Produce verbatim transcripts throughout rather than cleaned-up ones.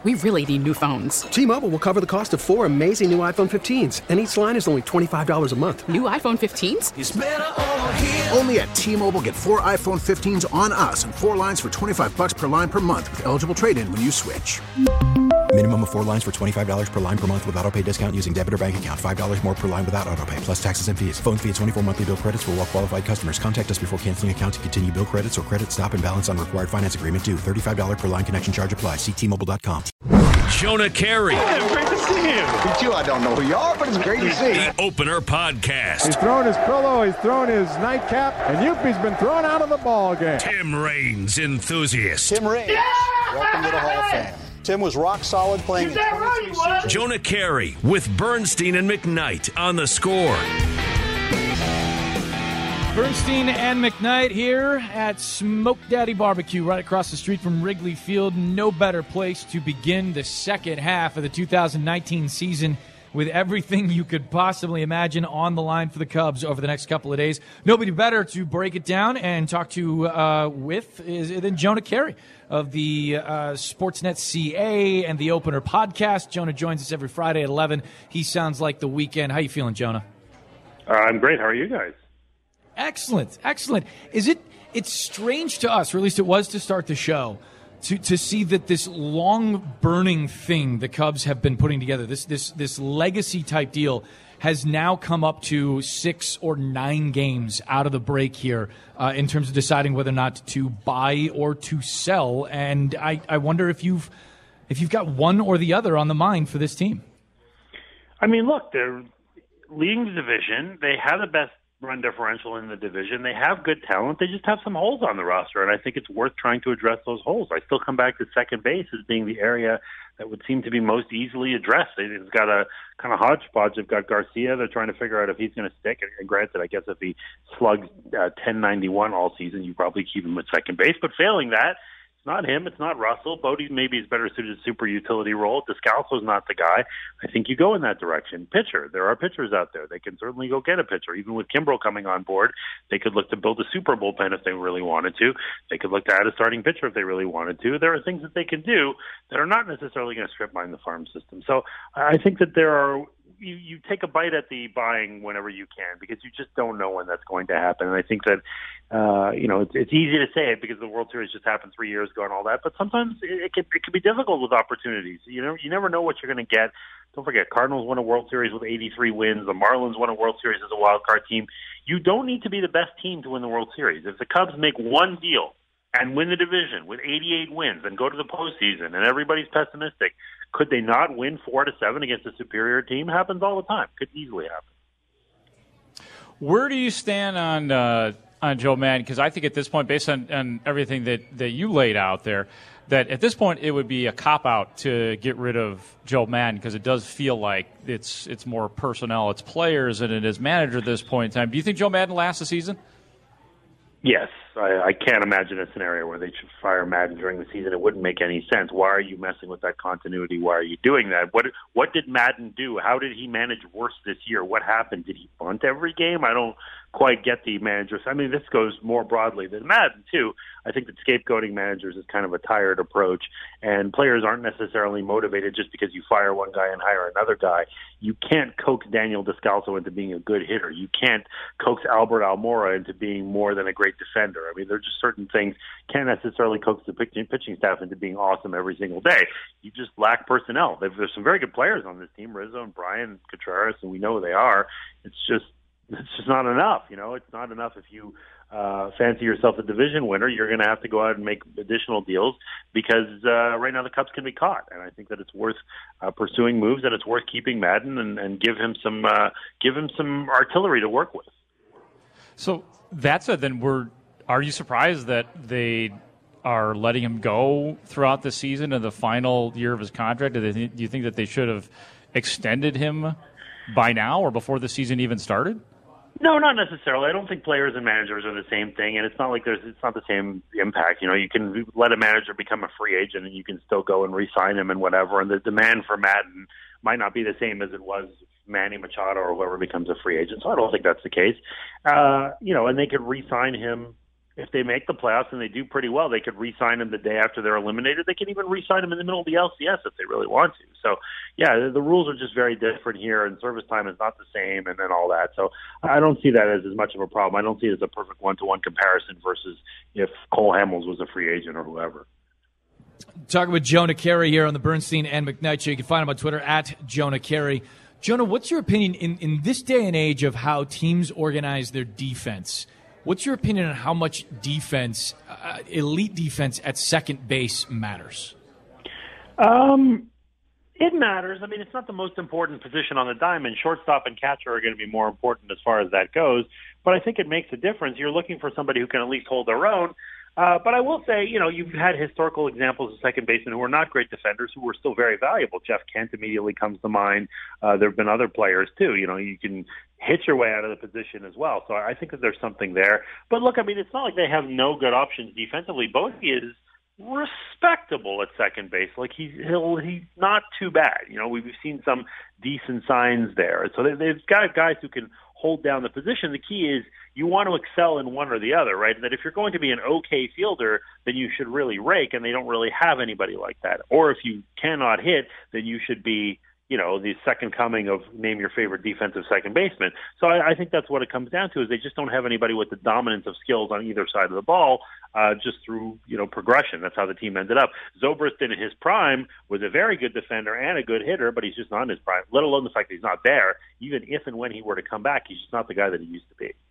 We really need new phones. T-Mobile will cover the cost of four amazing new iPhone fifteens, and each line is only twenty-five dollars a month. New iPhone fifteens? It's better over here. Only at T-Mobile, get four iPhone fifteens on us and four lines for twenty-five dollars per line per month with eligible trade-in when you switch. Minimum of four lines for twenty-five dollars per line per month with autopay discount using debit or bank account. five dollars more per line without autopay, plus taxes and fees. Phone fee at twenty-four monthly bill credits for well-qualified customers. Contact us before canceling account to continue bill credits or credit stop and balance on required finance agreement due. thirty-five dollars per line connection charge applies. See T Mobile dot com. Jonah Carey. Oh, great to see you. Me too. I don't know who you are, but it's great to see. The Opener Podcast. He's thrown his pillow, he's thrown his nightcap, and Yuppie's been thrown out of the ball game. Tim Raines enthusiast. Tim Raines. Yeah! Welcome to the Hall of Fame. Tim was rock solid playing in twenty-three seasons. Jonah Carey with Bernstein and McKnight on The Score. Bernstein and McKnight here at Smoke Daddy Barbecue right across the street from Wrigley Field. No better place to begin the second half of the two thousand nineteen season with everything you could possibly imagine on the line for the Cubs over the next couple of days. Nobody better to break it down and talk to uh, with is than Jonah Carey of the uh, Sportsnet C A and the Opener Podcast. Jonah joins us every Friday at eleven. He sounds like the weekend. How you feeling, Jonah? Uh, I'm great. How are you guys? Excellent, excellent. Is it? It's strange to us, or at least it was to start the show, to to see that this long burning thing the Cubs have been putting together, this this this legacy type deal, has now come up to six or nine games out of the break here uh, in terms of deciding whether or not to buy or to sell. And I, I wonder if you've if you've got one or the other on the mind for this team. I mean, look, they're leading the division. They have the best run differential in the division. They have good talent. They just have some holes on the roster, and I think it's worth trying to address those holes. I still come back to second base as being the area that would seem to be most easily addressed. It's got a kind of hodgepodge. They've got Garcia. They're trying to figure out if he's going to stick. And granted, I guess if he slugs uh, ten ninety-one all season, you probably keep him at second base. But failing that, it's not him. It's not Russell. Bodie maybe is better suited to super utility role. Descalso's not the guy. I think you go in that direction. Pitcher. There are pitchers out there. They can certainly go get a pitcher. Even with Kimbrel coming on board, they could look to build a super bullpen if they really wanted to. They could look to add a starting pitcher if they really wanted to. There are things that they can do that are not necessarily going to strip mine the farm system. So I think that there are You, you take a bite at the buying whenever you can because you just don't know when that's going to happen. And I think that, uh, you know, it's, it's easy to say it because the World Series just happened three years ago and all that. But sometimes it, it, can, it can be difficult with opportunities. You know, you never know what you're going to get. Don't forget, Cardinals won a World Series with eighty-three wins. The Marlins won a World Series as a wild card team. You don't need to be the best team to win the World Series. If the Cubs make one deal and win the division with eighty-eight wins and go to the postseason and everybody's pessimistic, could they not win four to seven against a superior team? Happens all the time. Could easily happen. Where do you stand on uh, on Joe Maddon? Because I think at this point, based on, on everything that, that you laid out there, that at this point it would be a cop-out to get rid of Joe Maddon because it does feel like it's it's more personnel, it's players, than it is manager at this point in time. Do you think Joe Maddon lasts the season? Yes. I, I can't imagine a scenario where they should fire Maddon during the season. It wouldn't make any sense. Why are you messing with that continuity? Why are you doing that? What what did Maddon do? How did he manage worse this year? What happened? Did he bunt every game? I don't quite get the managers. I mean, this goes more broadly than Maddon, too. I think that scapegoating managers is kind of a tired approach, and players aren't necessarily motivated just because you fire one guy and hire another guy. You can't coax Daniel Descalso into being a good hitter. You can't coax Albert Almora into being more than a great defender. I mean, there's just certain things can't necessarily coax the pitching, pitching staff into being awesome every single day. You just lack personnel. There's some very good players on this team, Rizzo and Brian Contreras, and we know who they are. It's just it's just not enough. You know, it's not enough if you uh, fancy yourself a division winner. You're going to have to go out and make additional deals because uh, right now the Cubs can be caught, and I think that it's worth uh, pursuing moves, and it's worth keeping Maddon and, and give him some uh, give him some artillery to work with. So that said, then we're. Are you surprised that they are letting him go throughout the season and the final year of his contract? Do, they th- do you think that they should have extended him by now or before the season even started? No, not necessarily. I don't think players and managers are the same thing, and it's not like there's it's not the same impact. You know, you can let a manager become a free agent, and you can still go and re-sign him and whatever. And the demand for Maddon might not be the same as it was Manny Machado or whoever becomes a free agent. So I don't think that's the case. Uh, you know, and they could re-sign him if they make the playoffs and they do pretty well, they could re-sign him the day after they're eliminated. They can even re-sign him in the middle of the L C S if they really want to. So, yeah, the, the rules are just very different here, and service time is not the same, and then all that. So I don't see that as as much of a problem. I don't see it as a perfect one-to-one comparison versus if Cole Hamels was a free agent or whoever. Talking with Jonah Carey here on the Bernstein and McKnight Show. You can find him on Twitter at Jonah Carey. Jonah, what's your opinion in, in this day and age of how teams organize their defense? What's your opinion on how much defense, uh, elite defense at second base matters? Um, it matters. I mean, it's not the most important position on the diamond. Shortstop and catcher are going to be more important as far as that goes. But I think it makes a difference. You're looking for somebody who can at least hold their own. Uh, but I will say, you know, you've had historical examples of second basemen who are not great defenders who were still very valuable. Jeff Kent immediately comes to mind. Uh, there have been other players, too. You know, you can hit your way out of the position as well. So I think that there's something there. But look, I mean, it's not like they have no good options defensively. Bogey is respectable at second base. Like he's he'll, he's not too bad. You know, we've seen some decent signs there. So they, they've got guys who can hold down the position. The key is you want to excel in one or the other, right? That if you're going to be an okay fielder, then you should really rake, and they don't really have anybody like that. Or if you cannot hit, then you should be, you know, the second coming of name your favorite defensive second baseman. So I, I think that's what it comes down to, is they just don't have anybody with the dominance of skills on either side of the ball, uh, just through, you know, progression. That's how the team ended up. Zobrist in his prime was a very good defender and a good hitter, but he's just not in his prime, let alone the fact that he's not there. Even if and when he were to come back, he's just not the guy that he used to be.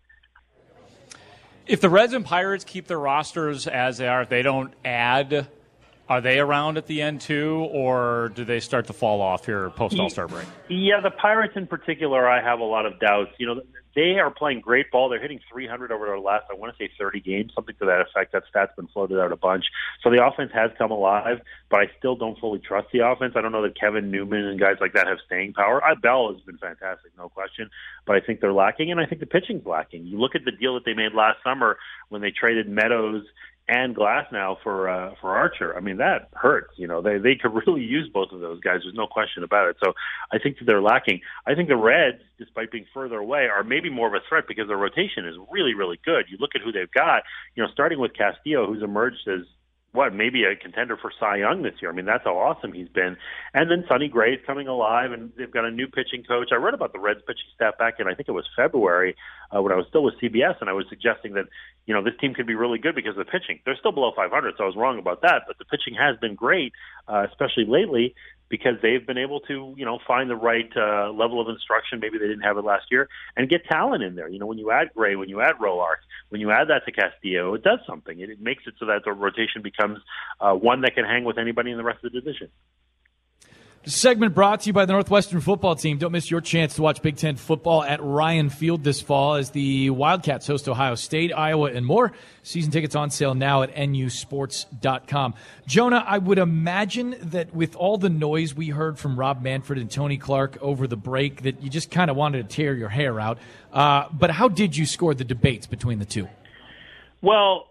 If the Reds and Pirates keep their rosters as they are, if they don't add, are they around at the end too, or do they start to fall off here post All-Star break? Yeah, the Pirates in particular, I have a lot of doubts. You know, they are playing great ball. They're hitting three hundred over their last, I want to say, thirty games, something to that effect. That stat's been floated out a bunch. So the offense has come alive, but I still don't fully trust the offense. I don't know that Kevin Newman and guys like that have staying power. I, Bell has been fantastic, no question, but I think they're lacking, and I think the pitching's lacking. You look at the deal that they made last summer when they traded Meadows and Glass now for uh, for Archer. I mean, that hurts. You know, they they could really use both of those guys. There's no question about it. So I think that they're lacking. I think the Reds, despite being further away, are maybe more of a threat because their rotation is really, really good. You look at who they've got, you know, starting with Castillo, who's emerged as, what, maybe a contender for Cy Young this year. I mean, that's how awesome he's been. And then Sonny Gray's coming alive, and they've got a new pitching coach. I read about the Reds pitching staff back in, I think it was February, uh, when I was still with C B S, and I was suggesting that, you know, this team could be really good because of the pitching. They're still below five hundred, so I was wrong about that, but the pitching has been great, uh, especially lately, because they've been able to, you know, find the right uh, level of instruction. Maybe they didn't have it last year, and get talent in there. You know, when you add Gray, when you add Roark, when you add that to Castillo, it does something. It, it makes it so that the rotation becomes uh, one that can hang with anybody in the rest of the division. This segment brought to you by the Northwestern football team. Don't miss your chance to watch Big Ten football at Ryan Field this fall as the Wildcats host Ohio State, Iowa, and more. Season tickets on sale now at N U sports dot com. Jonah, I would imagine that with all the noise we heard from Rob Manfred and Tony Clark over the break, that you just kind of wanted to tear your hair out. Uh, but how did you score the debates between the two? Well,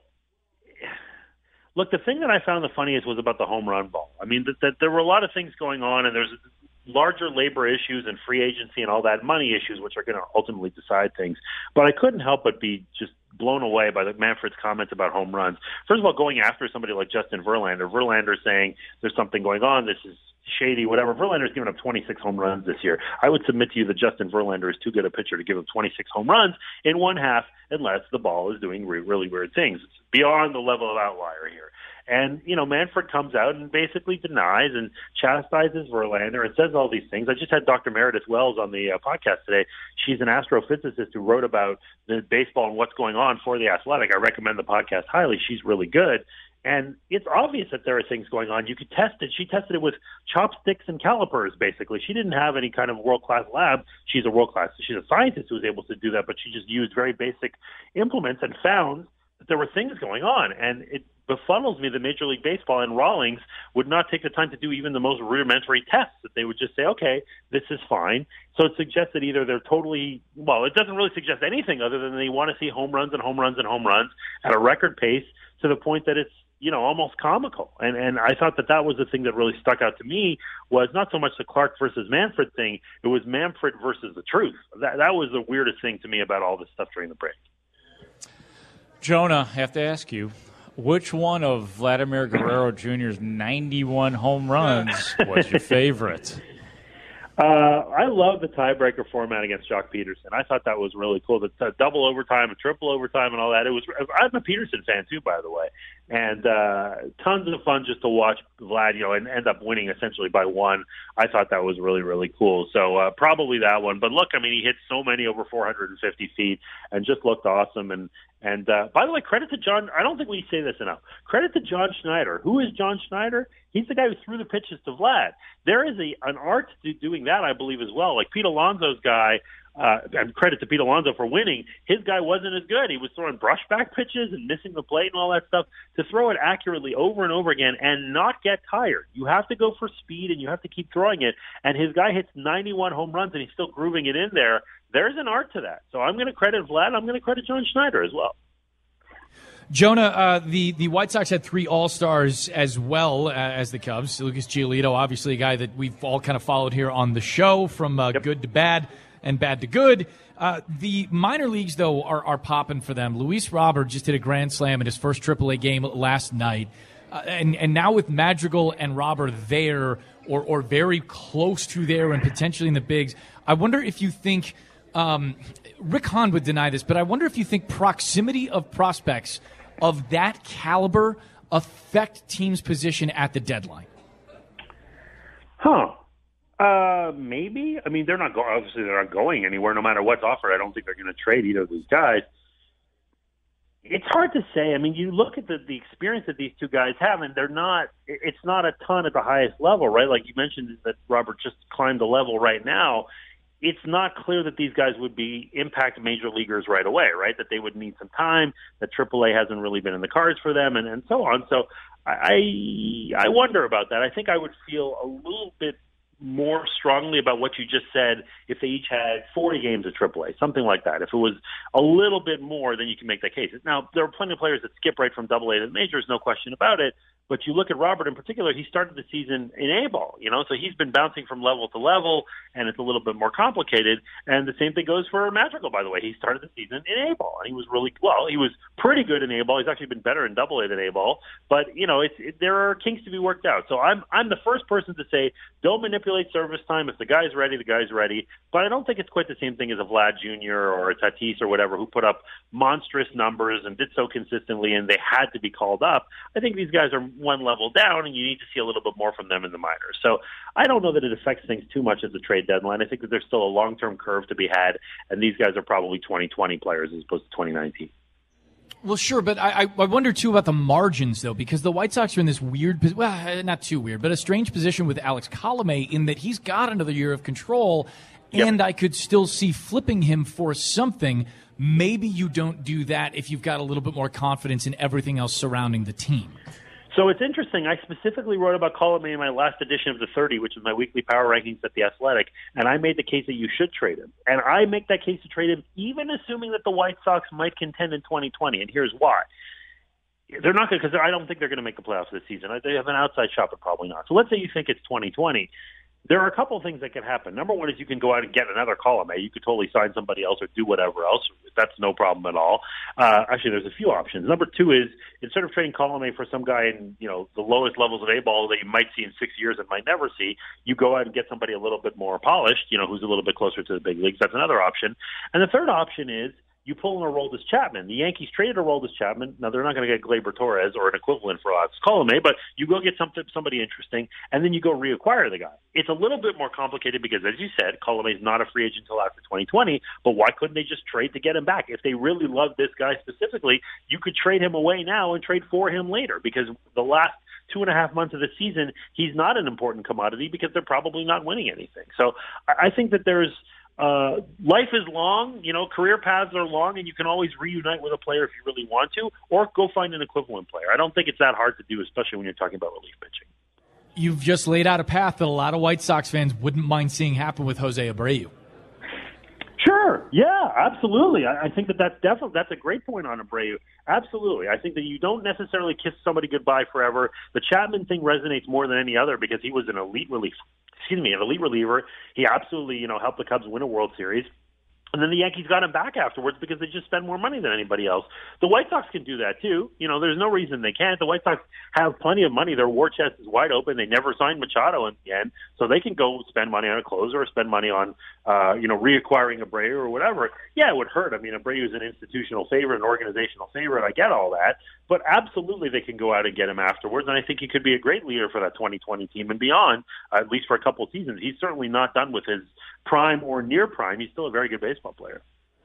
look, the thing that I found the funniest was about the home run ball. I mean, that, that there were a lot of things going on, and there's larger labor issues and free agency and all that, money issues, which are going to ultimately decide things. But I couldn't help but be just blown away by the Manfred's comments about home runs. First of all, going after somebody like Justin Verlander, Verlander saying there's something going on, this is shady, whatever. Verlander's given up twenty-six home runs this year. I would submit to you that Justin Verlander is too good a pitcher to give him twenty-six home runs in one half unless the ball is doing re- really weird things. It's beyond the level of outlier here. And, you know, Manfred comes out and basically denies and chastises Verlander and says all these things. I just had Doctor Meredith Wells on the uh, podcast today. She's an astrophysicist who wrote about the baseball and what's going on for The Athletic. I recommend the podcast highly. She's really good. And it's obvious that there are things going on. You could test it. She tested it with chopsticks and calipers, basically. She didn't have any kind of world-class lab. She's a world-class. She's a scientist who was able to do that, but she just used very basic implements and found that there were things going on. And it befuddles me that Major League Baseball and Rawlings would not take the time to do even the most rudimentary tests, that they would just say, okay, this is fine. So it suggests that either they're totally, well, it doesn't really suggest anything other than they want to see home runs and home runs and home runs at a record pace to the point that it's, you know, almost comical. And and I thought that that was the thing that really stuck out to me, was not so much the Clark versus Manfred thing, it was Manfred versus the truth. That that was the weirdest thing to me about all this stuff during the break. Jonah, I have to ask you, which one of Vladimir Guerrero Junior's ninety-one home runs was your favorite? Uh, I love the tiebreaker format against Jock Peterson. I thought that was really cool. The, the double overtime, a triple overtime, and all that. It was. I'm a Peterson fan too, by the way, and uh, tons of fun just to watch Vlad, you know, and end up winning essentially by one. I thought that was really, really cool. So uh, probably that one. But look, I mean, he hit so many over four hundred fifty feet and just looked awesome. And and uh, by the way, credit to John. I don't think we say this enough. Credit to John Schneider. Who is John Schneider? He's the guy who threw the pitches to Vlad. There is a an art to doing that, I believe, as well. Like Pete Alonso's guy, uh, and credit to Pete Alonso for winning, his guy wasn't as good. He was throwing brushback pitches and missing the plate and all that stuff. To throw it accurately over and over again and not get tired. You have to go for speed and you have to keep throwing it. And his guy hits ninety-one home runs and he's still grooving it in there. There's an art to that. So I'm going to credit Vlad. I'm going to credit John Schneider as well. Jonah, uh, the, the White Sox had three All-Stars as well uh, as the Cubs. Lucas Giolito, obviously a guy that we've all kind of followed here on the show from uh, yep. good to bad and bad to good. Uh, the minor leagues, though, are, are popping for them. Luis Robert just hit a grand slam in his first triple A game last night. Uh, and, and now with Madrigal and Robert there or, or very close to there and potentially in the bigs, I wonder if you think um, – Rick Hahn would deny this, but I wonder if you think proximity of prospects – of that caliber affect teams' position at the deadline? Huh. Uh, maybe. I mean, they're not go- obviously they're not going anywhere no matter what's offered. I don't think they're going to trade either of these guys. It's hard to say. I mean, you look at the, the experience that these two guys have, and they're not – it's not a ton at the highest level, right? Like you mentioned that Robert just climbed the level right now. It's not clear that these guys would be impact major leaguers right away, right? That they would need some time, that triple A hasn't really been in the cards for them, and, and so on. So I I wonder about that. I think I would feel a little bit more strongly about what you just said if they each had forty games of triple A, something like that. If it was a little bit more, then you can make that case. Now, there are plenty of players that skip right from double A to the majors, no question about it. But you look at Robert in particular, he started the season in A-ball, you know, so he's been bouncing from level to level, and it's a little bit more complicated. And the same thing goes for Madrigal, by the way. He started the season in A-ball, and he was really, well, he was pretty good in A-ball. He's actually been better in double A than A-ball. But, you know, it's, it, there are kinks to be worked out. So I'm I'm the first person to say, don't manipulate service time. If the guy's ready, the guy's ready. But I don't think it's quite the same thing as a Vlad Junior or a Tatis or whatever who put up monstrous numbers and did so consistently, and they had to be called up. I think these guys are one level down, and you need to see a little bit more from them in the minors. So I don't know that it affects things too much at the trade deadline. I think that there's still a long-term curve to be had, and these guys are probably twenty twenty players as opposed to twenty nineteen. Well, sure, but I, I wonder, too, about the margins, though, because the White Sox are in this weird, well, not too weird, but a strange position with Alex Colomé in that he's got another year of control, yep. and I could still see flipping him for something. Maybe you don't do that if you've got a little bit more confidence in everything else surrounding the team. So it's interesting. I specifically wrote about Colomé in my last edition of the thirty, which is my weekly power rankings at The Athletic, and I made the case that you should trade him. And I make that case to trade him even assuming that the White Sox might contend in twenty twenty, and here's why. They're not going to, because I don't think they're going to make the playoffs this season. They have an outside shot, but probably not. So let's say you think it's twenty twenty. There are a couple of things that can happen. Number one is you can go out and get another Colomé. You could totally sign somebody else or do whatever else. That's no problem at all. Uh, actually, there's a few options. Number two is instead of trading Colomé for some guy in, you know, the lowest levels of A-ball that you might see in six years and might never see, you go out and get somebody a little bit more polished, you know, who's a little bit closer to the big leagues. That's another option. And the third option is you pull in a Aroldis Chapman. The Yankees traded Aroldis Chapman. Now, they're not going to get Gleyber Torres or an equivalent for Alex Colomé, but you go get something, somebody interesting, and then you go reacquire the guy. It's a little bit more complicated because, as you said, Colomé is not a free agent until after twenty twenty, but why couldn't they just trade to get him back? If they really love this guy specifically, you could trade him away now and trade for him later because the last two and a half months of the season, he's not an important commodity because they're probably not winning anything. So I think that there's Uh, life is long, you know, career paths are long, and you can always reunite with a player if you really want to, or go find an equivalent player. I don't think it's that hard to do, especially when you're talking about relief pitching. You've just laid out a path that a lot of White Sox fans wouldn't mind seeing happen with Jose Abreu. Sure. Yeah, absolutely. I, I think that that's definitely, that's a great point on Abreu. Absolutely. I think that you don't necessarily kiss somebody goodbye forever. The Chapman thing resonates more than any other because he was an elite relief, excuse me, an elite reliever. He absolutely, you know, helped the Cubs win a World Series. And then the Yankees got him back afterwards because they just spend more money than anybody else. The White Sox can do that too. You know, there's no reason they can't. The White Sox have plenty of money. Their war chest is wide open. They never signed Machado in the end, so they can go spend money on a closer or spend money on, uh, you know, reacquiring Abreu or whatever. Yeah, it would hurt. I mean, Abreu is an institutional favorite, an organizational favorite. I get all that, but absolutely they can go out and get him afterwards. And I think he could be a great leader for that twenty twenty team and beyond, uh, at least for a couple of seasons. He's certainly not done with his prime or near prime. He's still a very good baseball player.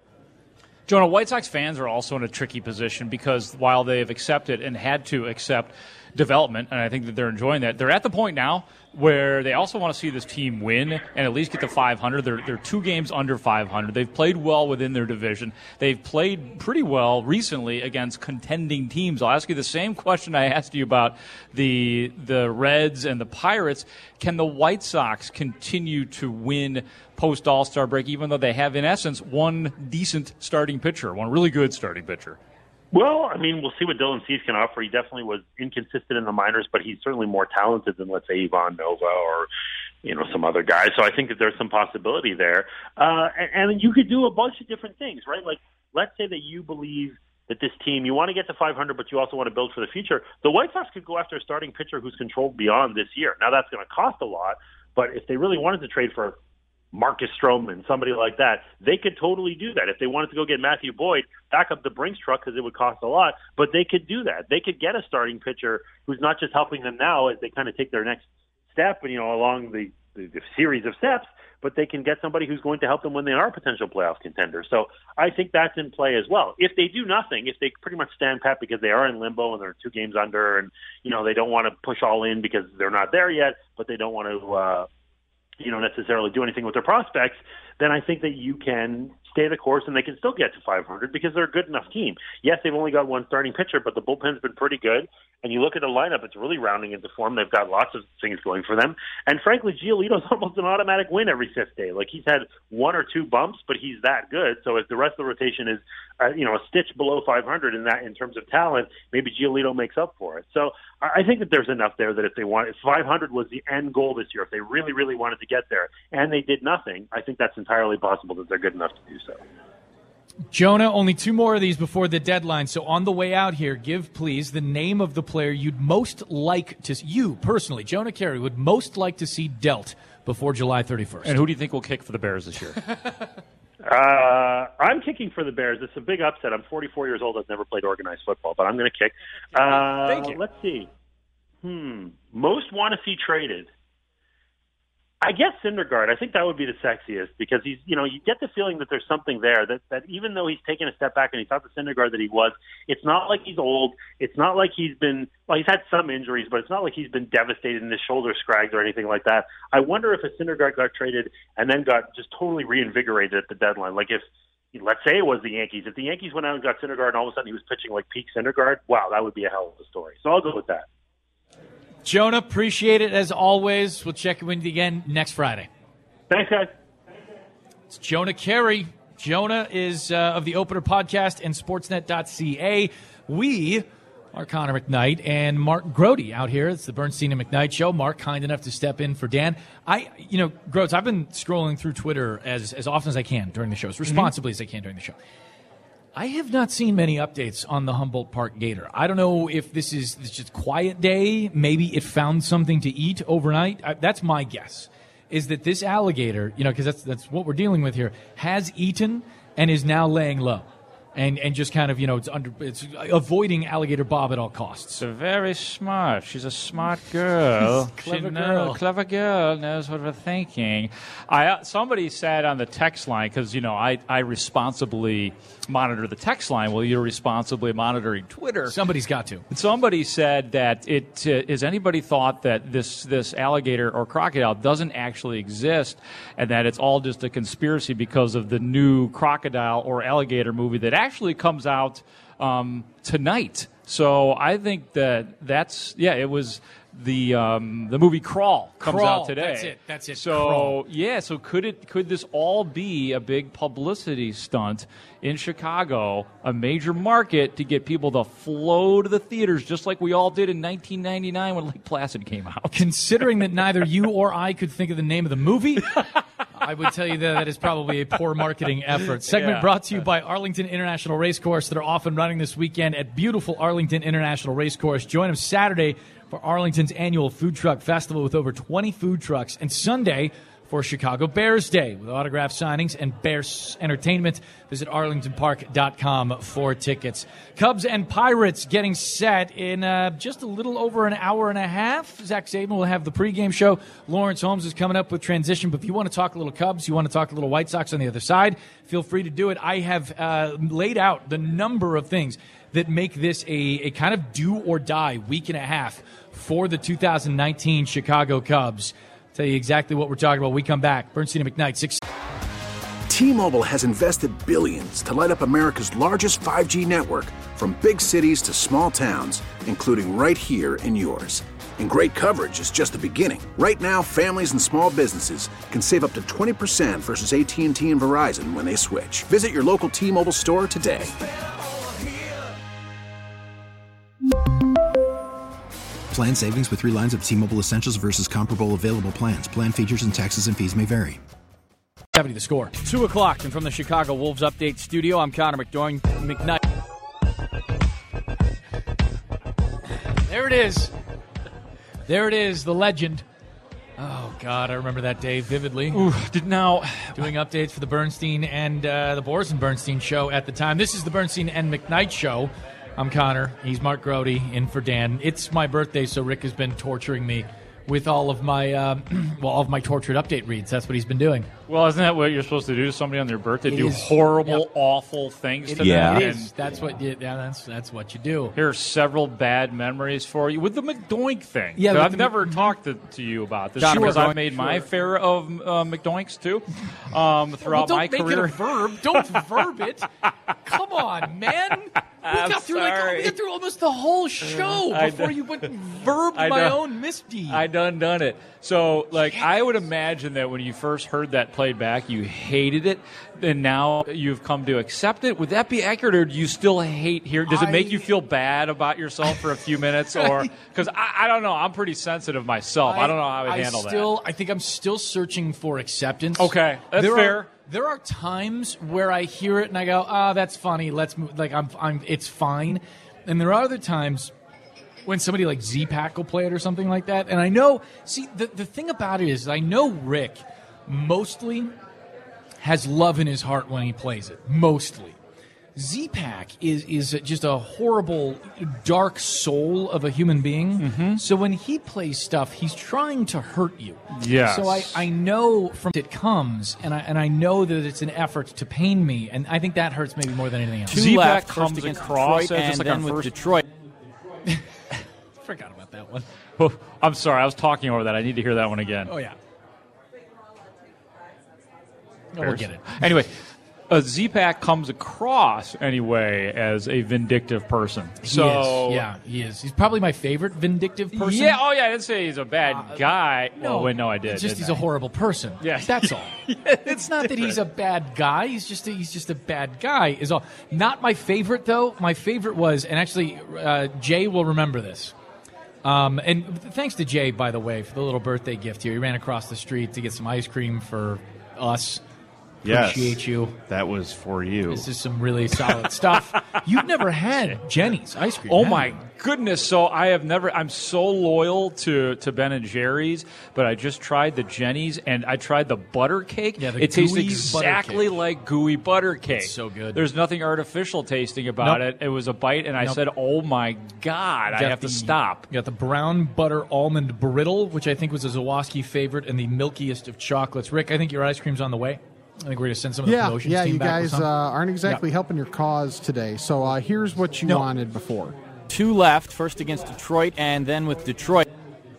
Jonah, White Sox fans are also in a tricky position because while they have accepted and had to accept development, and I think that they're enjoying that, they're at the point now where they also want to see this team win and at least get to five hundred. They're, they're two games under five hundred. They've played well within their division. They've played pretty well recently against contending teams. I'll ask you the same question I asked you about the the Reds and the Pirates. Can the White Sox continue to win post All-Star break, even though they have, in essence, one decent starting pitcher, one really good starting pitcher? Well, I mean, we'll see what Dylan Cease can offer. He definitely was inconsistent in the minors, but he's certainly more talented than, let's say, Ivan Nova or, you know, some other guys. So I think that there's some possibility there. Uh, and, and you could do a bunch of different things, right? Like, let's say that you believe that this team, you want to get to five hundred, but you also want to build for the future. The White Sox could go after a starting pitcher who's controlled beyond this year. Now, that's going to cost a lot, but if they really wanted to trade for Marcus Stroman, somebody like that, they could totally do that. If they wanted to go get Matthew Boyd, back up the Brinks truck because it would cost a lot, but they could do that. They could get a starting pitcher who's not just helping them now as they kind of take their next step, you know, along the, the, the series of steps, but they can get somebody who's going to help them when they are potential playoff contenders. So I think that's in play as well. If they do nothing, if they pretty much stand pat because they are in limbo and they're two games under and, you know, they don't want to push all in because they're not there yet, but they don't want to, uh, you know, necessarily do anything with their prospects, then I think that you can stay the course and they can still get to five hundred because they're a good enough team. Yes, they've only got one starting pitcher, but the bullpen's been pretty good. And you look at the lineup, it's really rounding into form. They've got lots of things going for them. And frankly, Giolito's almost an automatic win every fifth day. Like, he's had one or two bumps, but he's that good. So if the rest of the rotation is, uh, you know, a stitch below five hundred in that in terms of talent, maybe Giolito makes up for it. So I think that there's enough there that if they want, if five hundred was the end goal this year, if they really, really wanted to get there and they did nothing, I think that's entirely possible that they're good enough to do so. Jonah, only two more of these before the deadline. So on the way out here, give, please, the name of the player you'd most like to, you personally, Jonah Carey, would most like to see dealt before July thirty-first. And who do you think will kick for the Bears this year? uh, I'm kicking for the Bears. It's a big upset. I'm forty-four years old. I've never played organized football, but I'm going to kick. Uh, Thank you. Let's see. Hmm. Most want to see traded. I guess Syndergaard. I think that would be the sexiest because he's, you know, you get the feeling that there's something there that, that even though he's taken a step back and he's not the Syndergaard that he was, it's not like he's old. It's not like he's been, well, he's had some injuries, but it's not like he's been devastated and his shoulder scragged or anything like that. I wonder if a Syndergaard got traded and then got just totally reinvigorated at the deadline. Like if, let's say it was the Yankees. If the Yankees went out and got Syndergaard and all of a sudden he was pitching like peak Syndergaard, wow, that would be a hell of a story. So I'll go with that. Jonah, appreciate it as always. We'll check in with you again next Friday. Thanks, guys. It's Jonah Carey. Jonah is uh, of the Opener Podcast and Sportsnet dot c a. We are Connor McKnight and Mark Grody out here. It's the Bernstein and McKnight Show. Mark, kind enough to step in for Dan. I, you know, Groats, I've been scrolling through Twitter as, as often as I can during the show, as responsibly mm-hmm. as I can during the show. I have not seen many updates on the Humboldt Park Gator. I don't know if this is this just quiet day. Maybe it found something to eat overnight. I, that's my guess, is that this alligator, you know, because that's that's what we're dealing with here, has eaten and is now laying low. And and just kind of, you know, it's under it's avoiding Alligator Bob at all costs. So very smart. She's a smart girl. Clever she girl. Knows, clever girl knows what we're thinking. I uh, somebody said on the text line, because, you know, I, I responsibly monitor the text line. Well, you're responsibly monitoring Twitter. Somebody's got to. Somebody said that it uh, is anybody thought that this this alligator or crocodile doesn't actually exist and that it's all just a conspiracy because of the new crocodile or alligator movie that actually comes out um, tonight. So I think that that's, yeah, it was the um, the movie Crawl comes Crawl, out today. That's it. That's it. So Crawl. yeah, so could it could this all be a big publicity stunt in Chicago, a major market to get people to flow to the theaters just like we all did in nineteen ninety-nine when Lake Placid came out? Considering that neither you or I could think of the name of the movie, I would tell you that that is probably a poor marketing effort. Segment Yeah. brought to you by Arlington International Racecourse that are off and running this weekend at beautiful Arlington International Racecourse. Join them Saturday for Arlington's annual food truck festival with over twenty food trucks, and Sunday for Chicago Bears Day with autograph signings and Bears entertainment. Visit arlington park dot com for tickets. Cubs and Pirates getting set in uh, just a little over an hour and a half. Zach Saban will have the pregame show. Lawrence Holmes is coming up with transition. But if you want to talk a little Cubs, you want to talk a little White Sox on the other side, feel free to do it. I have uh, laid out the number of things that make this a, a kind of do or die week and a half for the two thousand nineteen Chicago Cubs. Tell you exactly what we're talking about. We come back. Bernstein and McKnight, six. T-Mobile has invested billions to light up America's largest five G network, from big cities to small towns, including right here in yours. And great coverage is just the beginning. Right now, families and small businesses can save up to twenty percent versus A T and T and Verizon when they switch. Visit your local T-Mobile store today. Plan savings with three lines of T-Mobile Essentials versus comparable available plans. Plan features and taxes and fees may vary. seventy the score. Two o'clock, and from the Chicago Wolves Update Studio, I'm Connor McDormand. McKnight. There it is. There it is, the legend. Oh, God, I remember that day vividly. Ooh, did now doing updates for the Bernstein and uh, the Boris and Bernstein show at the time. This is the Bernstein and McKnight show. I'm Connor. He's Mark Grody in for Dan. It's my birthday, so Rick has been torturing me with all of my uh, well, all of my tortured update reads. That's what he's been doing. Well, isn't that what you're supposed to do to somebody on their birthday? It do is. horrible, Yep. awful things It, to yeah. them? It is. That's what. You, yeah, that's that's what you do. Here are several bad memories for you with the McDoink thing. Yeah, So with I've the never Mc- talked to, to you about this Sure. because Sure. I've made my Sure. fair of uh, McDoinks too um, throughout well, my don't career. make it a verb. Don't verb it. Come on, man. We I'm got through like sorry. we got through almost the whole show I before know. you went and verbed I my know. own misdeed. I done done it. So, like, I would imagine that when you first heard that played back, you hated it, and now you've come to accept it. Would that be accurate, or do you still hate hearing? Does it make I- you feel bad about yourself for a few minutes, or because I, I don't know, I'm pretty sensitive myself. I, don't know how I would I handle still, I think I'm still searching for acceptance. Okay, that's there fair. Are, there are times where I hear it and I go, "Ah, that's funny. Let's move." Like I'm, I'm, it's fine. And there are other times when somebody like Z-Pack will play it or something like that. And I know, see, the the thing about it is, I know Rick mostly has love in his heart when he plays it. Mostly. Z-Pack is is just a horrible, dark soul of a human being. Mm-hmm. So when he plays stuff, he's trying to hurt you. Yes. So I, I know from it comes, and I and I know that it's an effort to pain me, and I think that hurts maybe more than anything else. Two Z-Pack left, comes first against across Detroit, as just and like then our with first- Detroit. Forgot about that one. Oh, I'm sorry, I was talking over that. I need to hear that one again. Oh yeah. No, we'll get it. Anyway, a Z-Pack comes across anyway as a vindictive person. He So is. Yeah, he is. He's probably my favorite vindictive person. Yeah. Oh, yeah. I didn't say he's a bad Uh, guy. No, oh, wait, no, I did. It's just didn't he's I? a horrible person. Yeah. That's all. It's not that he's a bad guy. He's just a, he's just a bad guy. Is all. Not my favorite though. My favorite was, and actually, uh, Jay will remember this. Um, and thanks to Jay, by the way, for the little birthday gift here. He ran across the street to get some ice cream for us. Yes. Appreciate you. That was for you. This is some really solid stuff. You've never had Jenny's ice cream. Oh have my you? goodness! So I have never. I'm so loyal to, to Ben and Jerry's, but I just tried the Jenny's and I tried the butter cake. Yeah, the it tastes gooey exactly butter cake. like gooey butter cake. It's so good. There's nothing artificial tasting about Nope. it. It was a bite, and I Nope. said, "Oh my god, I Got have the- to stop." You got the brown butter almond brittle, which I think was a Zawoski favorite, and the milkiest of chocolates. Rick, I think your ice cream's on the way. I think we're going to send some of the Yeah, promotions yeah, team you back with guys uh, some. aren't exactly Yeah. helping your cause today. So uh, here's what you No. wanted before. Two left, first against Detroit, and then with Detroit.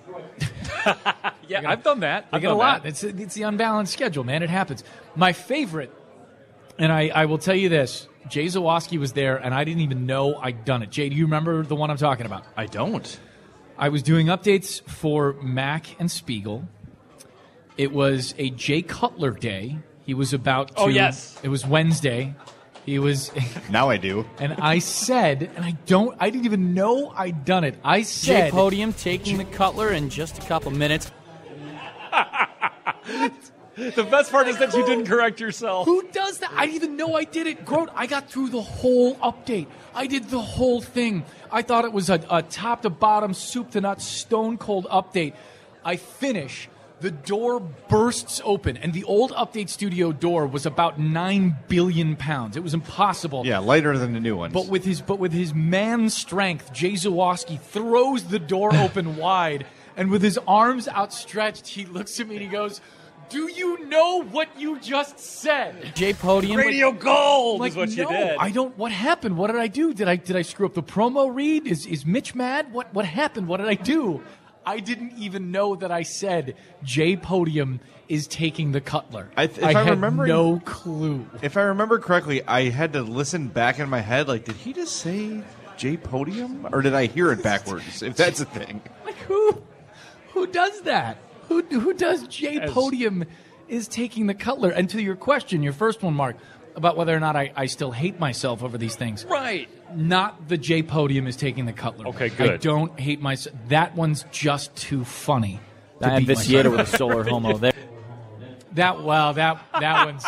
Yeah, I've done that. I I've get a done lot. that. It's it's the unbalanced schedule, man. It happens. My favorite, and I, I will tell you this, Jay Zawoski was there, and I didn't even know I'd done it. Jay, do you remember the one I'm talking about? I don't. I was doing updates for Mac and Spiegel. It was a Jay Cutler day. He was about to. Oh, yes. It was Wednesday. He was. Now I do. And I said, and I don't, I didn't even know I'd done it. I Jay said. Podium taking the Cutler in just a couple minutes. The best part is that you didn't correct yourself. Who does that? I didn't even know I did it. Grote, I got through the whole update. I did the whole thing. I thought it was a, a top to bottom, soup to nuts, stone cold update. I finish. The door bursts open, and the old Update Studio door was about nine billion pounds. It was impossible. Yeah, lighter than the new ones. But with his but with his man strength, Jay Zawoski throws the door open wide, and with his arms outstretched, he looks at me and he goes, "Do you know what you just said?" Jay Podium, Radio like, gold like, is what no, you did. I don't. What happened? What did I do? Did I did I screw up the promo read? Is is Mitch mad? What what happened? What did I do? I didn't even know that I said Jay Podium is taking the Cutler. I, th- if I I had remember, no clue. If I remember correctly, I had to listen back in my head. Like, did he just say Jay Podium, or did I hear it backwards? If that's a thing. Like who? Who does that? Who who does Jay As, Podium is taking the Cutler? And to your question, your first one, Mark, about whether or not I, I still hate myself over these things. Right. Not the Jay Podium is taking the Cutler. Okay, good. I don't hate myself. That one's just too funny. To And beat Viciator myself. with a solar homo there. That well, that that one's.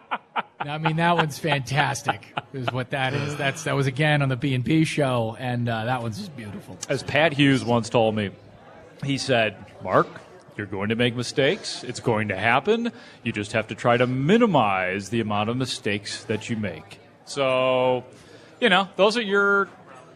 I mean, that one's fantastic. Is what that is. That's that was again on the B and B show, and uh, that one's just beautiful. As Pat Hughes once told me, he said, "Mark, you're going to make mistakes. It's going to happen. You just have to try to minimize the amount of mistakes that you make." So, you know, those are your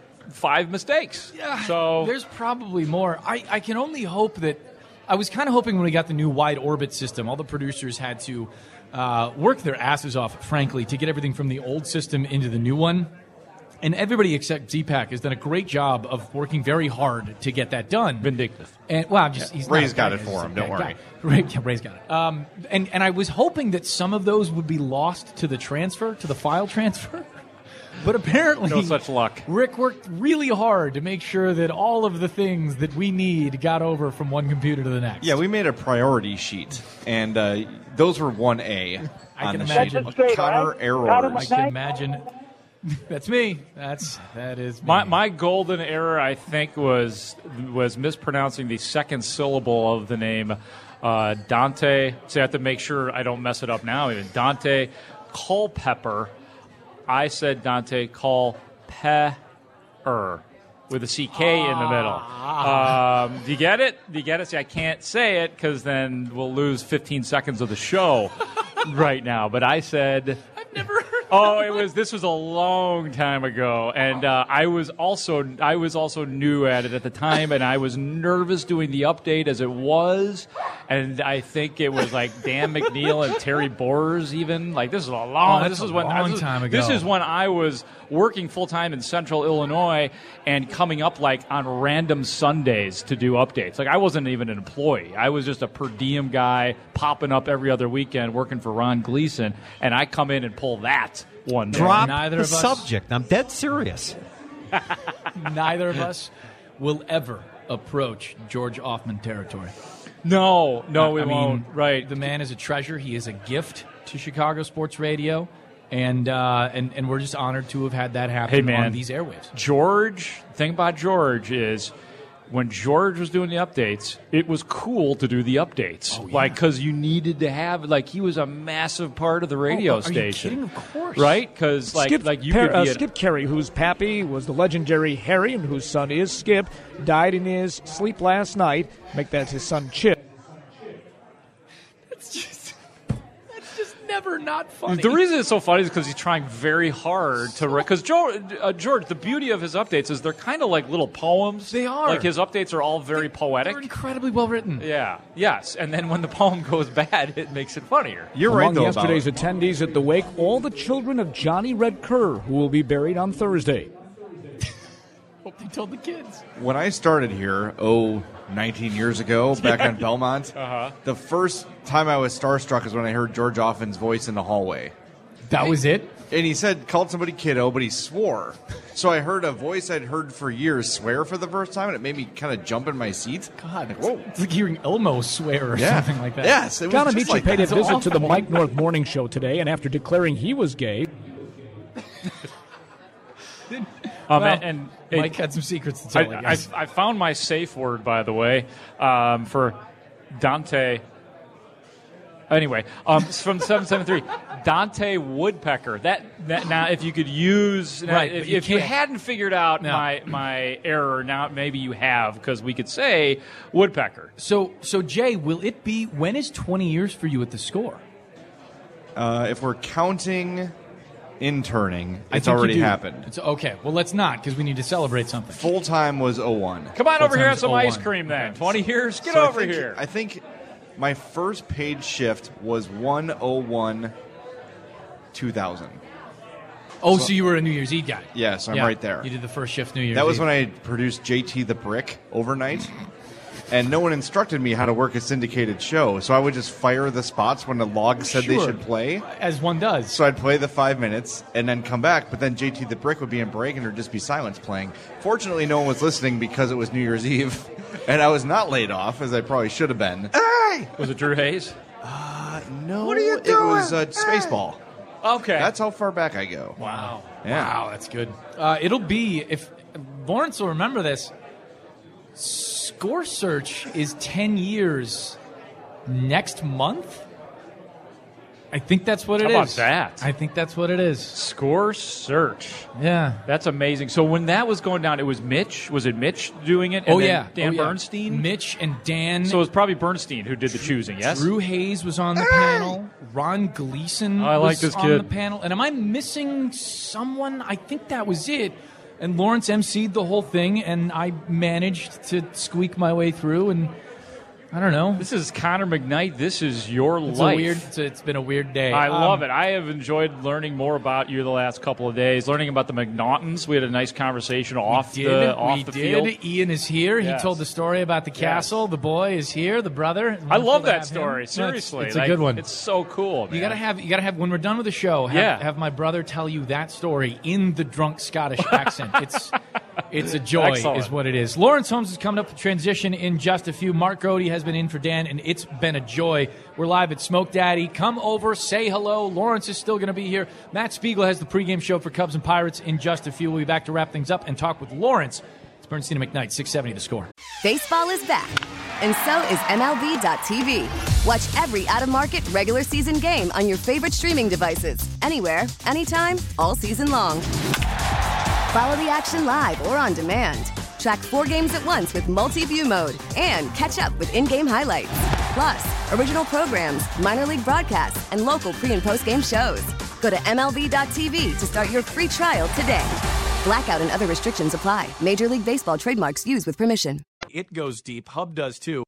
five mistakes. Yeah. So there's probably more. I, I can only hope that. I was kind of hoping when we got the new wide orbit system, all the producers had to uh, work their asses off, frankly, to get everything from the old system into the new one. And everybody except Z-Pack has done a great job of working very hard to get that done. Vindictive. And well, I'm just he's Ray's not got a it guy, for he's him, a don't bad worry. guy. Ray, yeah, Ray's got it. Um, and and I was hoping that some of those would be lost to the transfer, to the file transfer. But apparently, no such luck. Rick worked really hard to make sure that all of the things that we need got over from one computer to the next. Yeah, we made a priority sheet, and uh, those were one A I on can the imagine. sheet. Cutter errors. I can imagine. That's me. That's that is me. My my golden error, I think, was was mispronouncing the second syllable of the name uh, Dante. So I have to make sure I don't mess it up now. Even Dante Culpepper. I said Dante Culpepper with a C K in the middle. Um, do you get it? Do you get it? See, I can't say it because then we'll lose fifteen seconds of the show right now. But I said. I've never heard. Oh, it was. This was a long time ago, and uh, I was also I was also new at it at the time, and I was nervous doing the update as it was, and I think it was like Dan McNeil and Terry Boers even. Like this is a long. Oh, that's this is a when long this, time ago. This is when I was working full time in Central Illinois and coming up like on random Sundays to do updates. Like I wasn't even an employee. I was just a per diem guy popping up every other weekend working for Ron Gleason, and I come in and pull that. One day. Drop Neither the of us- subject. I'm dead serious. Neither of us will ever approach George Offman territory. No, no, we I mean, won't. Right. The man is a treasure. He is a gift to Chicago sports radio, and uh, and and we're just honored to have had that happen Hey, man. on these airwaves. George, the thing about George is when George was doing the updates, it was cool to do the updates. Oh, yeah. Like, because you needed to have, like, he was a massive part of the radio Oh, are station. you kidding? Of course. Right? Because, like, Skip, like you Per- could uh, be a, Skip Carey, whose pappy was the legendary Harry, and whose son is Skip, died in his sleep last night. Make that his son Chip. That's just that's just never not funny. The reason it's so funny is because he's trying very hard to. Because George, uh, George, the beauty of his updates is they're kind of like little poems. They are. Like his updates are all very poetic. They're incredibly well written. Yeah. Yes. And then when the poem goes bad, it makes it funnier. You're Among right, though, yesterday's about attendees at the wake, all the children of Johnny Red Kerr, who will be buried on Thursday. Hope they told the kids. when I started here, oh, nineteen years ago, back on Belmont, Uh-huh. the first time I was starstruck is when I heard George Offman's voice in the hallway. That was it? And he said, called somebody kiddo, but he swore. So I heard a voice I'd heard for years swear for the first time, and it made me kind of jump in my seat. God, Like, whoa. it's like hearing Elmo swear or Yeah. something like that. Yes, it was John just Amici like paid a that. visit It's to the awful. Mike North Morning Show today, and after declaring he was gay, Um, Well, and, and Mike had some secrets to tell, I I, I, guess. I found my safe word, by the way, um, for Dante Anyway, um, from seven seven three, Dante Woodpecker. That, that now, if you could use, now, right, if, you, if you hadn't figured out no. my my error, now maybe you have, because we could say Woodpecker. So, so Jay, will it be, when is twenty years for you at the Score? Uh, if we're counting interning, I it's think you already do. happened. It's, okay, well, let's not, because we need to celebrate something. Full time was oh one. Come on Full over here time and is some oh one. ice cream then. twenty years? Get So over I think, here. I think my first paid shift was one oh one two thousand. Oh, So- so, you were a New Year's Eve guy. Yes, I'm Yeah, right there. You did the first shift New Year's That was Eve. when I produced J T the Brick overnight. And no one instructed me how to work a syndicated show, so I would just fire the spots when the log said they Sure. should play. As one does. So I'd play the five minutes and then come back, but then J T the Brick would be in break and there'd just be silence playing. Fortunately, no one was listening because it was New Year's Eve, and I was not laid off, as I probably should have been. Hey! Was it Drew Hayes? Uh, no, What are you it doing? was uh, Spaceball. Okay. That's how far back I go. Wow. Yeah. Wow, that's good. Uh, it'll be, if Lawrence will remember this, Score Search is ten years next month. I think that's what it How is. about that? I think that's what it is. Score Search. Yeah. That's amazing. So when that was going down, it was Mitch. Was it Mitch doing it? And Oh, then yeah. Dan Oh, yeah. Bernstein? Mitch and Dan. So it was probably Bernstein who did the choosing, yes? Drew Hayes was on the panel. Ron Gleason Oh, I like was this on kid. the panel. And am I missing someone? I think that was it. And Lawrence emceed the whole thing, and I managed to squeak my way through. And I don't know. This is Connor McKnight. This is your It's life. a weird. It's, a, it's been a weird day. I Um, love it. I have enjoyed learning more about you the last couple of days, learning about the McNaughtons. We had a nice conversation off did, the off we the did. field. Ian is here. Yes. He told the story about the castle. The boy is here. The brother. I Wonderful love to that have him. story. No, it's- Seriously, it's, Like, a good one. It's so cool. Man. You gotta have. You gotta have. When we're done with the show, have, Yeah. have my brother tell you that story in the drunk Scottish accent. It's it's a joy, Excellent. is what it is. Lawrence Holmes is coming up for transition in just a few. Mark Grody has been in for Dan, and it's been a joy. We're live at Smoke Daddy. Come over, say hello. Lawrence is still going to be here. Matt Spiegel has the pregame show for Cubs and Pirates in just a few. We'll be back to wrap things up and talk with Lawrence. It's Bernstein and McKnight, six seventy The Score. Baseball is back, and so is M L B dot T V. Watch every out-of-market regular season game on your favorite streaming devices, anywhere, anytime, all season long. Follow the action live or on demand. Track four games at once with multi-view mode and catch up with in-game highlights. Plus, original programs, minor league broadcasts, and local pre- and post-game shows. Go to M L B dot T V to start your free trial today. Blackout and other restrictions apply. Major League Baseball trademarks used with permission. It goes deep. Hub does too.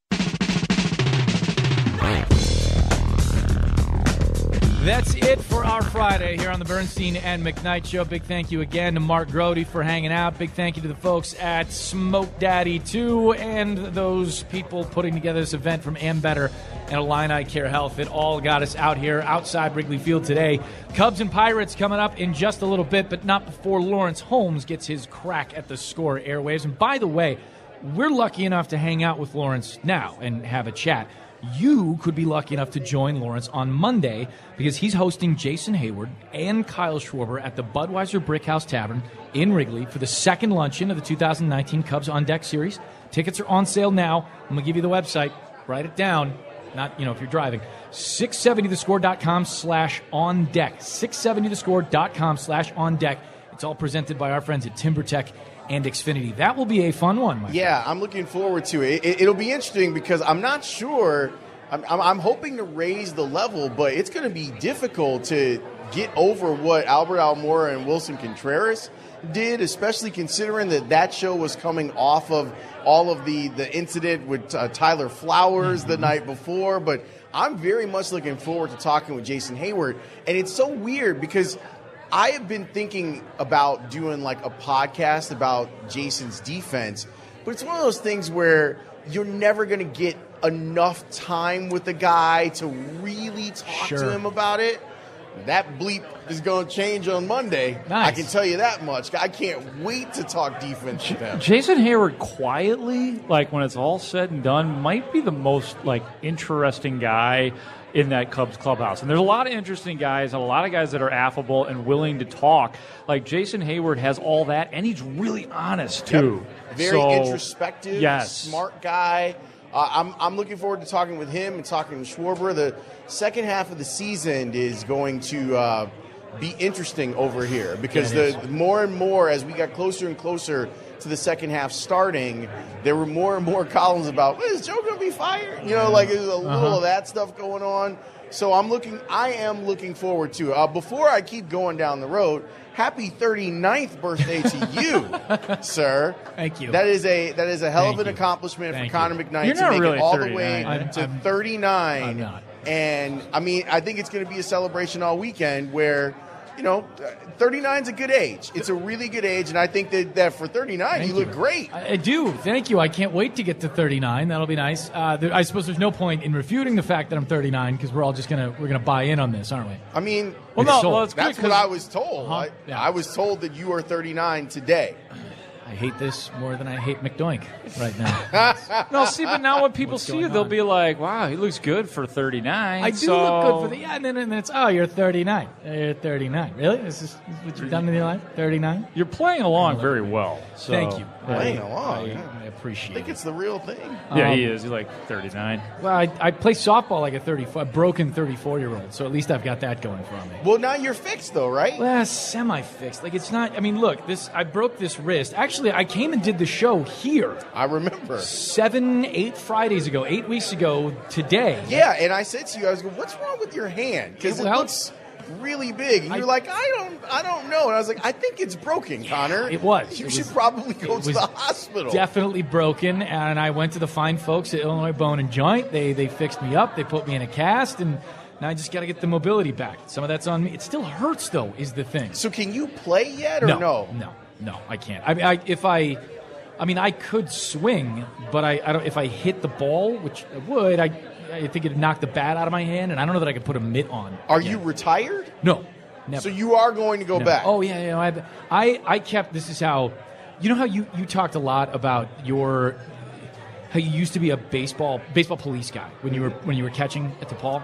That's it for our Friday here on the Bernstein and McKnight Show. Big thank you again to Mark Grody for hanging out. Big thank you to the folks at Smoke Daddy two and those people putting together this event from Ambetter and Illini Care Health. It all got us out here outside Wrigley Field today. Cubs and Pirates coming up in just a little bit, but not before Lawrence Holmes gets his crack at the Score airwaves. And by the way, we're lucky enough to hang out with Lawrence now and have a chat. You could be lucky enough to join Lawrence on Monday because he's hosting Jason Hayward and Kyle Schwarber at the Budweiser Brickhouse Tavern in Wrigley for the second luncheon of the two thousand nineteen Cubs On Deck series. Tickets are on sale now. I'm going to give you the website. Write it down. Not, you know, if you're driving. six seventy the score dot com slash on deck. six seventy the score dot com slash on deck. It's all presented by our friends at TimberTech and Xfinity. That will be a fun one, my Yeah, friend. I'm looking forward to it. it. It'll be interesting because I'm not sure. I'm, I'm, I'm hoping to raise the level, but it's going to be difficult to get over what Albert Almora and Wilson Contreras did, especially considering that that show was coming off of all of the, the incident with uh, Tyler Flowers the night before. But I'm very much looking forward to talking with Jason Hayward. And it's so weird because I have been thinking about doing like a podcast about Jason's defense, but it's one of those things where you're never going to get enough time with the guy to really talk Sure. to him about it. That bleep is going to change on Monday. Nice. I can tell you that much. I can't wait to talk defense with him. Jason Hayward quietly, like when it's all said and done, might be the most like interesting guy in that Cubs clubhouse. And there's a lot of interesting guys and a lot of guys that are affable and willing to talk. Like Jason Hayward has all that, and he's really honest too. Yep. Very So, introspective, yes. smart guy. Uh, I'm I'm looking forward to talking with him and talking with Schwarber. The second half of the season is going to uh, be interesting over here because Yeah, the more and more as we got closer and closer to the second half starting, there were more and more columns about, well, is Joe going to be fired? You know, like there's a little Uh-huh. of that stuff going on. So I'm looking. I am looking forward to it. Uh, before I keep going down the road, happy thirty-ninth birthday to you, sir. Thank you. That is a that is a hell Thank of an you. accomplishment Thank for Connor you. McKnight You're to not make really it all the way thirty-nine. to I'm- thirty-nine. I'm not. And I mean, I think it's going to be a celebration all weekend where, you know, thirty-nine is a good age. It's a really good age, and I think that, that for thirty-nine, Thank you look great. I, I do. Thank you. I can't wait to get to thirty-nine. That'll be nice. Uh, there, I suppose there's no point in refuting the fact that I'm thirty-nine because we're all just gonna we're gonna buy in on this, aren't we? I mean, Well, no, well, it's that's good what 'cause- I was told. Uh-huh. I, Yeah. I was told that you are thirty-nine today. I hate this more than I hate McDoink right now. No, see, but now when people What's see going you, they'll on? be like, "Wow, he looks good for thirty-nine." I do so... look good for the yeah, and then, and then it's oh, you're thirty-nine. Uh, You're thirty-nine. Really? This is what you've done in your life? thirty-nine? You're playing along very well. So, Thank you. Playing I, along. I, yeah. I I appreciate think it. it's the real thing. Yeah, Um, he is. He's like thirty-nine. Well, I, I play softball like a thirty-four, a broken thirty-four-year-old, so at least I've got that going for me. Well, now you're fixed, though, right? Well, semi-fixed. Like it's not. I mean, look, this. I broke this wrist. Actually, I came and did the show here I remember. seven, eight Fridays ago, eight weeks ago today. Yeah, and I said to you, I was going, what's wrong with your hand? Because it Well, looks really big. And I- you're like, I don't I don't know. And I was like, I think it's broken, Connor. It was. You It should was- probably go it to was the hospital. Definitely broken, and I went to the fine folks at Illinois Bone and Joint. They they fixed me up. They put me in a cast, and now I just got to get the mobility back. Some of that's on me. It still hurts, though, is the thing. So can you play yet or no? no, no, no, I can't. I mean, I, if I, I mean, I could swing, but I, I don't. If I hit the ball, which I would, I, I think it'd knock the bat out of my hand, and I don't know that I could put a mitt on. Are you retired? No, never. So you are going to go No. back? Oh yeah, yeah. I, I, I kept. This is how. You know how you, you talked a lot about your how you used to be a baseball baseball police guy when you were when you were catching at DePaul.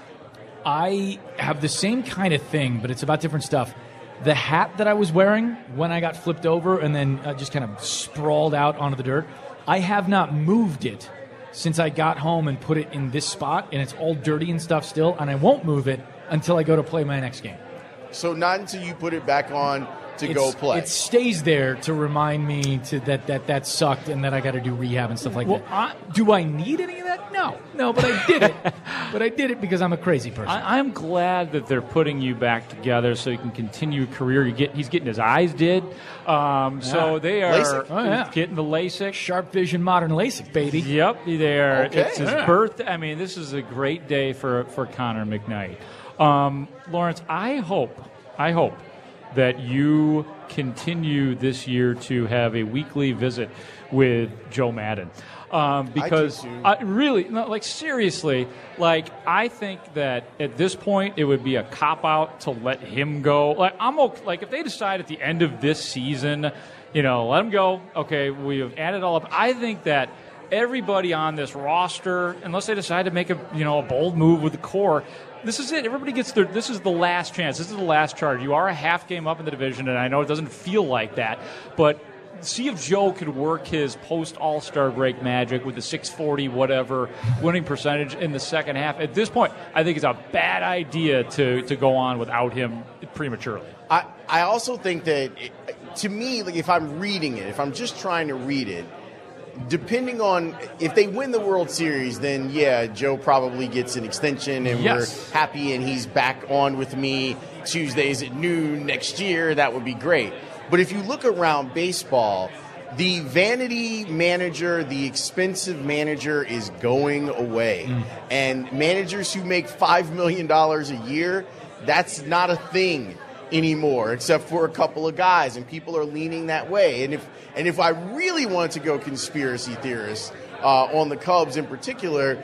I have the same kind of thing, but it's about different stuff. The hat that I was wearing when I got flipped over and then uh, just kind of sprawled out onto the dirt, I have not moved it since I got home and put it in this spot, and it's all dirty and stuff still, and I won't move it until I go to play my next game. So not until you put it back on to It's- go play. It stays there to remind me to that that that sucked and that I got to do rehab and stuff like Well, that. I- do I need any of that? No, no, but I did it. But I did it because I'm a crazy person. I, I'm glad that they're putting you back together so you can continue your career. You get, he's getting his eyes did. Um, So Yeah. they are LASIK? Oh, yeah. getting the LASIK. Sharp vision, modern LASIK, baby. Yep, there. Okay. It's his Yeah. birthday. I mean, this is a great day for, for Connor McKnight. Um, Lawrence, I hope, I hope that you continue this year to have a weekly visit with Joe Madden. Um, because too. I really, no, like seriously, like I think that at this point it would be a cop out to let him go. Like I'm okay, like if they decide at the end of this season, you know, let him go. Okay, we have added all up. I think that everybody on this roster, unless they decide to make a you know a bold move with the core, this is it. Everybody gets their. This is the last chance. This is the last charge. You are a half game up in the division, and I know it doesn't feel like that, but see if Joe could work his post All-Star break magic with the six forty whatever winning percentage in the second half. At this point, I think it's a bad idea to to go on without him prematurely. I, I also think that, it, to me, like if I'm reading it, if I'm just trying to read it, depending on if they win the World Series, then yeah, Joe probably gets an extension and Yes. we're happy and he's back on with me Tuesdays at noon next year. That would be great. But if you look around baseball, the vanity manager, the expensive manager is going away. Mm. And managers who make five million dollars a year, that's not a thing anymore, except for a couple of guys, and people are leaning that way. And if and if I really wanted to go conspiracy theorist uh, on the Cubs in particular,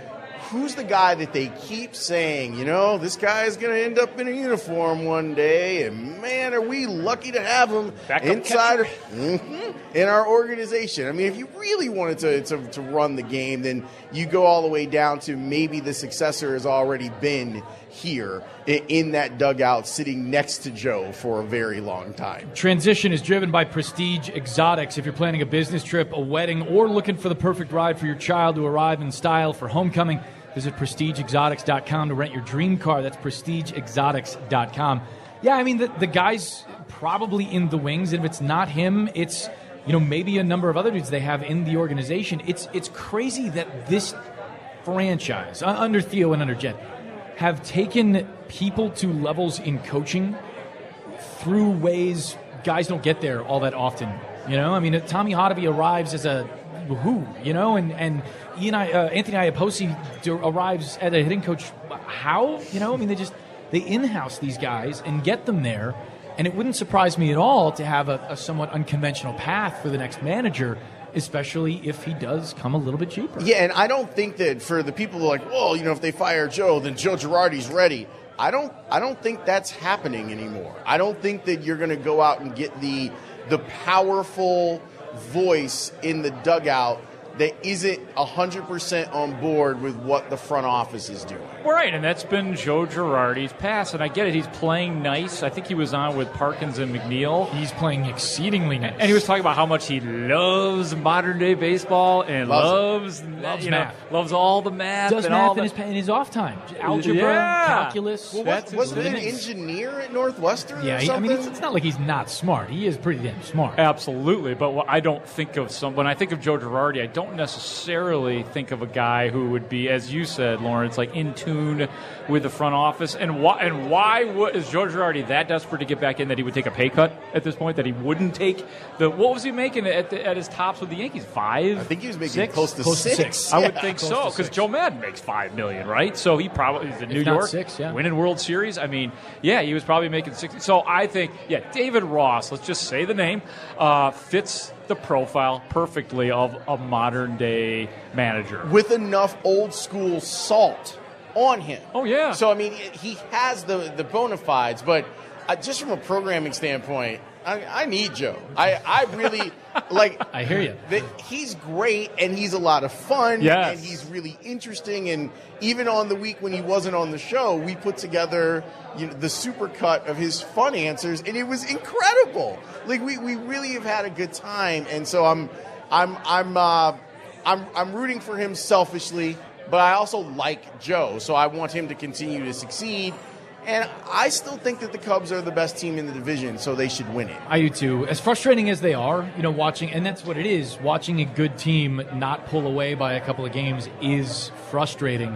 who's the guy that they keep saying, you know, this guy is going to end up in a uniform one day, and man, are we lucky to have him inside mm-hmm, in our organization. I mean, if you really wanted to, to, to run the game, then you go all the way down to maybe the successor has already been here in that dugout sitting next to Joe for a very long time. Transition is driven by Prestige Exotics. If you're planning a business trip, a wedding, or looking for the perfect ride for your child to arrive in style for homecoming, visit prestige exotics dot com to rent your dream car. That's prestige exotics dot com. Yeah, I mean, the, the guy's probably in the wings, and if it's not him, it's, you know, maybe a number of other dudes they have in the organization. It's, it's crazy that this franchise, uh, under Theo and under Jet, have taken people to levels in coaching through ways guys don't get there all that often. You know, I mean, Tommy Hotovy arrives as a who, you know, and, and Ian, uh, Anthony Iapoce arrives as a hitting coach. How? You know, I mean, they just, they in-house these guys and get them there. And it wouldn't surprise me at all to have a, a somewhat unconventional path for the next manager, especially if he does come a little bit cheaper. Yeah, and I don't think that for the people who are like, well, you know, if they fire Joe, then Joe Girardi's ready. I don't I don't think that's happening anymore. I don't think that you're going to go out and get the the powerful voice in the dugout that isn't one hundred percent on board with what the front office is doing. Right, and that's been Joe Girardi's past, and I get it. He's playing nice. I think he was on with Parkins and McNeil. He's playing exceedingly nice. And he was talking about how much he loves modern-day baseball and loves, loves, loves you know, math. loves all the math. Does and math all in, the, his, in his off time. Algebra, yeah. calculus. Well, what, wasn't he an engineer at Northwestern yeah, or he, something? I mean, it's, it's not like he's not smart. He is pretty damn smart. Absolutely, but what I don't think of some. When I think of Joe Girardi, I don't necessarily think of a guy who would be, as you said, Lawrence, like in tune with the front office. And why? And why would, is Joe Girardi that desperate to get back in that he would take a pay cut at this point? That he wouldn't take the what was he making at, the, at his tops with the Yankees? Five? I think he was making six? close to close six. To six. I Yeah, would think close so to because six. Joe Madden makes five million, right? So he probably he's in New not York, six, yeah. winning World Series. I mean, yeah, he was probably making six. So I think, yeah, David Ross. Let's just say the name uh, fits the profile perfectly of a modern day manager with enough old school salt on him. Oh yeah. So I mean, he has the the bona fides, but uh, just from a programming standpoint, I, I need Joe. I I really like. I hear you. The, he's great and he's a lot of fun. Yes. And he's really interesting. And even on the week when he wasn't on the show, we put together, you know, the supercut of his fun answers, and it was incredible. Like we, we really have had a good time, and so I'm I'm I'm uh, I'm I'm rooting for him selfishly, but I also like Joe, so I want him to continue to succeed. And I still think that the Cubs are the best team in the division, so they should win it. I do too. As frustrating as they are, you know, watching, and that's what it is, watching a good team not pull away by a couple of games is frustrating.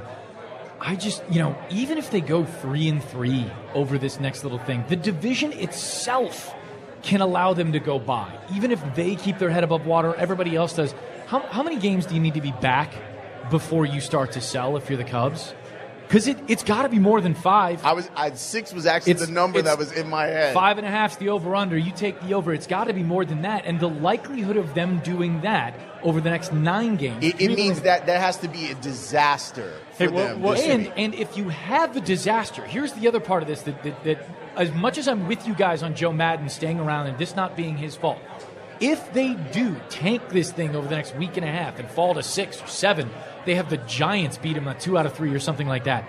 I just, you know, even if they go three and three over this next little thing, the division itself can allow them to go by. Even if they keep their head above water, everybody else does. How, how many games do you need to be back before you start to sell if you're the Cubs? Because it, it's got to be more than five. I was I, six was actually It's- the number it's that was in my head. Five and a half's the over-under. You take the over. It's got to be more than that. And the likelihood of them doing that over the next nine games. It, it means that that has to be a disaster for Hey, them. well, this and, week. and if you have the disaster, here's the other part of this that, that, that as much as I'm with you guys on Joe Madden staying around and this not being his fault, if they do tank this thing over the next week and a half and fall to six or seven, they have the Giants beat them at two out of three or something like that,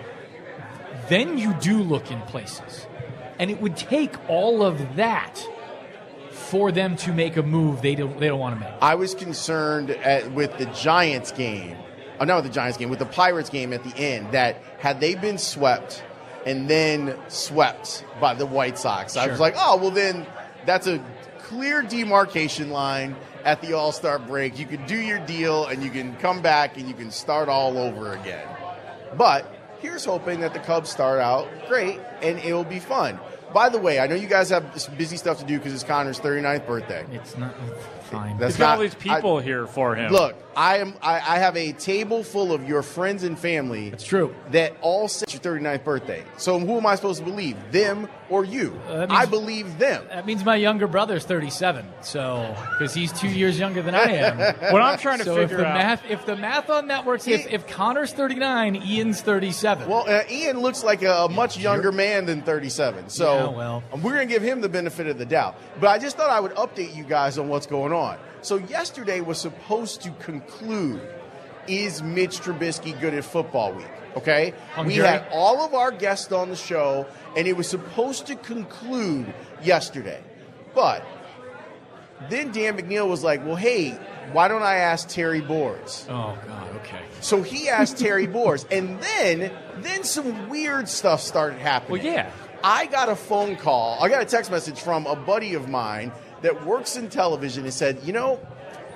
then you do look in places. And it would take all of that for them to make a move they don't they don't want to make. I was concerned at, with the Giants game, oh, not with the Giants game, with the Pirates game at the end, that had they been swept and then swept by the White Sox, I Sure. was like, oh, well then that's a clear demarcation line at the All-Star break. You can do your deal and you can come back and you can start all over again. But here's hoping that the Cubs start out great and it will be fun. By the way, I know you guys have some busy stuff to do because it's Connor's thirty-ninth birthday. It's not fine. That's He's got not, all these people I, here for him. Look, I am. I, I have a table full of your friends and family. That's true. That all said your thirty-ninth birthday. So who am I supposed to believe? Them or you? Uh, that means- I believe them. That means my younger brother's thirty-seven, so because he's two years younger than I am. What I'm trying to so figure if the out, math, if the math on that works, if, if Connor's thirty-nine, Ian's thirty-seven. Well, uh, Ian looks like a, a much younger man than thirty-seven. So Yeah, well. we're going to give him the benefit of the doubt. But I just thought I would update you guys on what's going on. So yesterday was supposed to conclude, is Mitch Trubisky good at football week? Okay? I'm we Jerry. had all of our guests on the show, and it was supposed to conclude yesterday. But then Dan McNeil was like, well, hey, why don't I ask Terry Boers? Oh, God, okay. So he asked Terry Boers, and then then some weird stuff started happening. Well, yeah. I got a phone call. I got a text message from a buddy of mine that works in television and said, you know,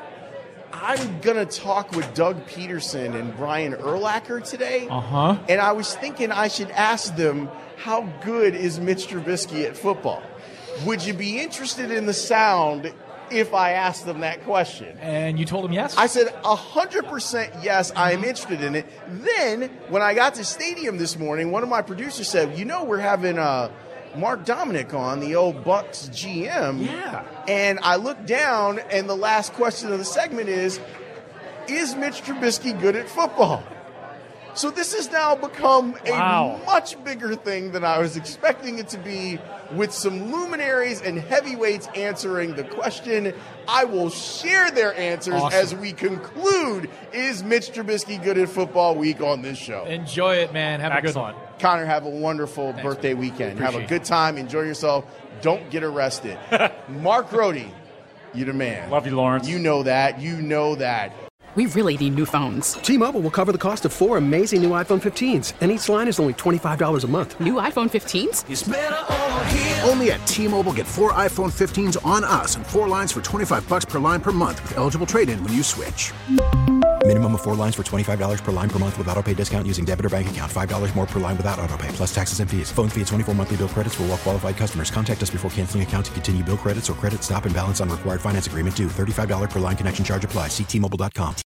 I'm going to talk with Doug Peterson and Brian Urlacher today. Uh-huh. And I was thinking I should ask them, how good is Mitch Trubisky at football? Would you be interested in the sound if I asked them that question? And you told him yes? I said one hundred percent yes, I am interested in it. Then, when I got to stadium this morning, one of my producers said, you know, we're having uh, Mark Dominic on, the old Bucks G M. Yeah. And I looked down, and the last question of the segment is, is Mitch Trubisky good at football? So this has now become Wow. a much bigger thing than I was expecting it to be, with some luminaries and heavyweights answering the question. I will share their answers Awesome. as we conclude, is Mitch Trubisky good at football week on this show. Enjoy it, man. Have Excellent. a good one. Connor, have a wonderful Thanks, birthday man. weekend. Have a Appreciate good time. Enjoy yourself. Don't get arrested. Mark Rohde, you the man. Love you, Lawrence. You know that. You know that. We really need new phones. T-Mobile will cover the cost of four amazing new iPhone fifteens, and each line is only twenty-five dollars a month. New iPhone fifteens? It's better over here. Only at T-Mobile, get four iPhone fifteens on us and four lines for twenty-five bucks per line per month with eligible trade-in when you switch. Minimum of four lines for twenty-five dollars per line per month with autopay discount using debit or bank account. five dollars more per line without autopay, plus taxes and fees. Phone fee at twenty-four monthly bill credits for well-qualified customers. Contact us before canceling account to continue bill credits or credit stop and balance on required finance agreement due. thirty-five dollars per line connection charge applies. See T Mobile dot com.